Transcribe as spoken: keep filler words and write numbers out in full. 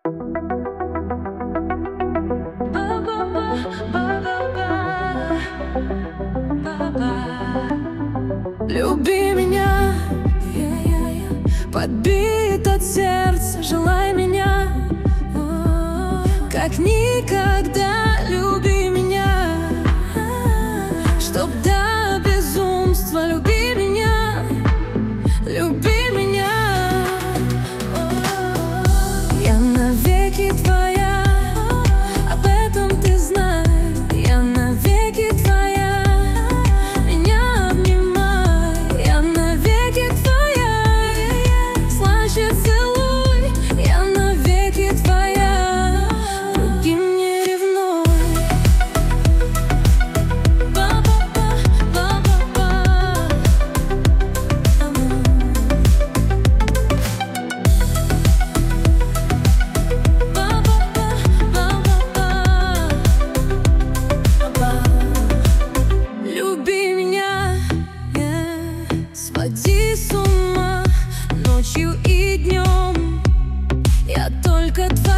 Люби меня, подбит от сердца, желай меня, как никогда. Люби меня, чтоб до безумства. Люби меня, люби меня. Я навеки твоя, об этом ты знай. Я навеки твоя, меня обнимай. Я навеки твоя, слаще целуй. Я навеки твоя, руки мне ревнуй. Люби меня, своди с ума ночью и днем. Я только твоя.